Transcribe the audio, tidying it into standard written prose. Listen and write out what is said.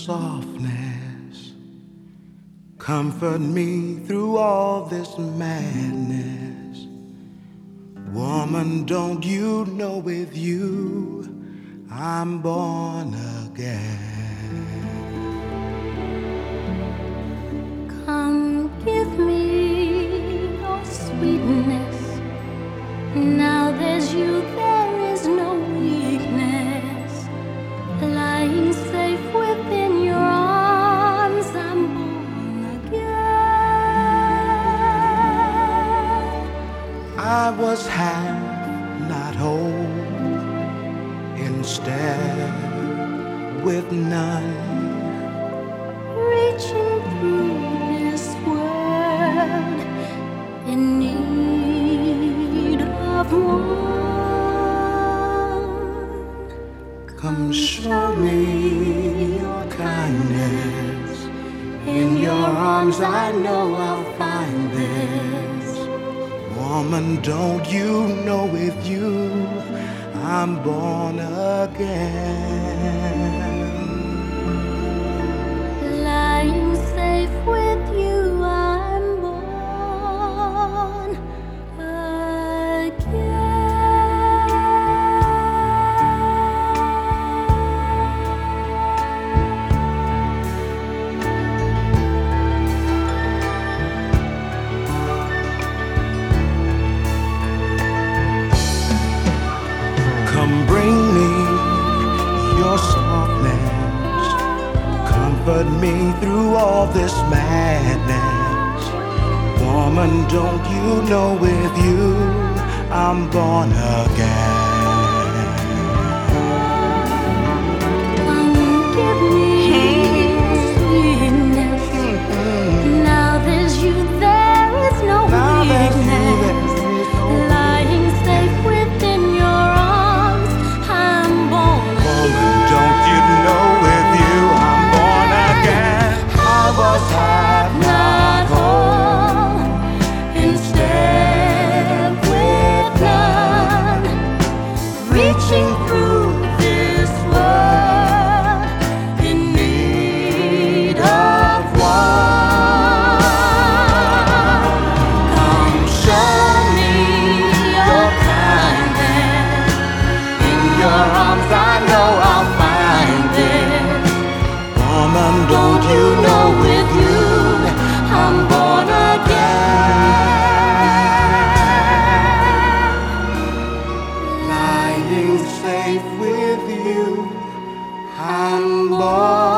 softness comfort me through all this madness. Woman, don't you know with you I'm born again? Come give me your sweetness. Now there's you, there is no weakness. Lying safe within your arms, I'm born again. I was half, not whole, instead with none, Reaching through this world in need of one. Come show me your kindness. In your arms I know I'll find this. Woman, don't you know with you I'm born again? Lying safe with you, I'm born again. Come bring me your softness, comfort me through all this madness. Woman, don't you know with you I'm born again? Come give me sweetness. Now there's you, there is no weakness. Lying safe within your arms, I'm born Woman, don't you know with you I'm born again? I was half, not whole, instead with none. Reaching through this world in need of one. Come show me your kindness. In your arms I know I'll find it. woman, Don't you know with you I'm born again. lying safe with you I'm born